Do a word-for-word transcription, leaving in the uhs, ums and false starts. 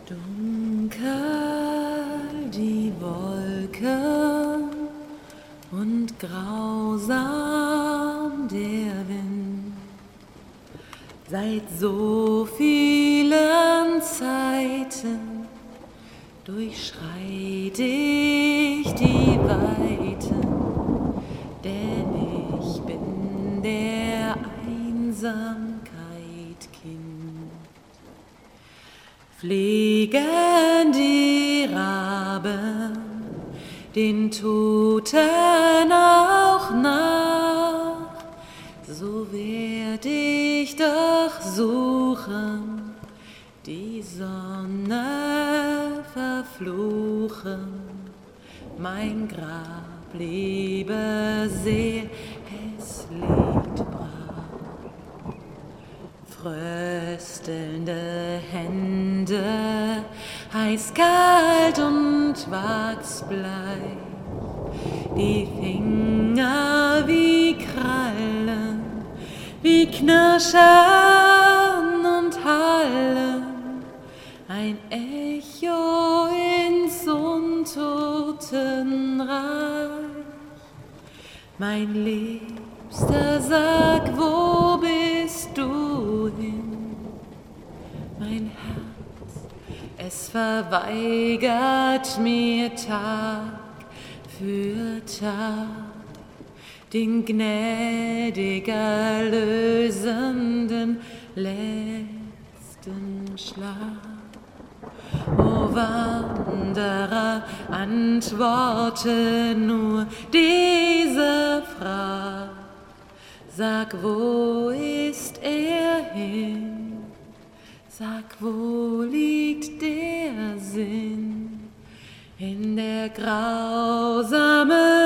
Dunkel die Wolken und grausam der Wind. Seit so vielen Zeiten durchschreit ich die Weiten, denn ich bin der Einsamkeit Kind. Fliegen die Raben den Toten auch nach, so werd ich doch suchen, die Sonne verfluchen. Mein Grab lebe sehr, es liegt brach. Fröstelnde Hände, heiß-kalt und wachsbleich, die Finger wie Krallen, wie Knirschen und Hallen, ein Echo ins Untotenreich. Mein Liebster, sag, wo bist du hin? Mein Herz, es verweigert mir Tag für Tag den gnädig erlösenden letzten Schlag. O Wanderer, antworte nur diese Frage. Sag, wo ist er hin? Sag, wo liegt der Sinn in der grausamen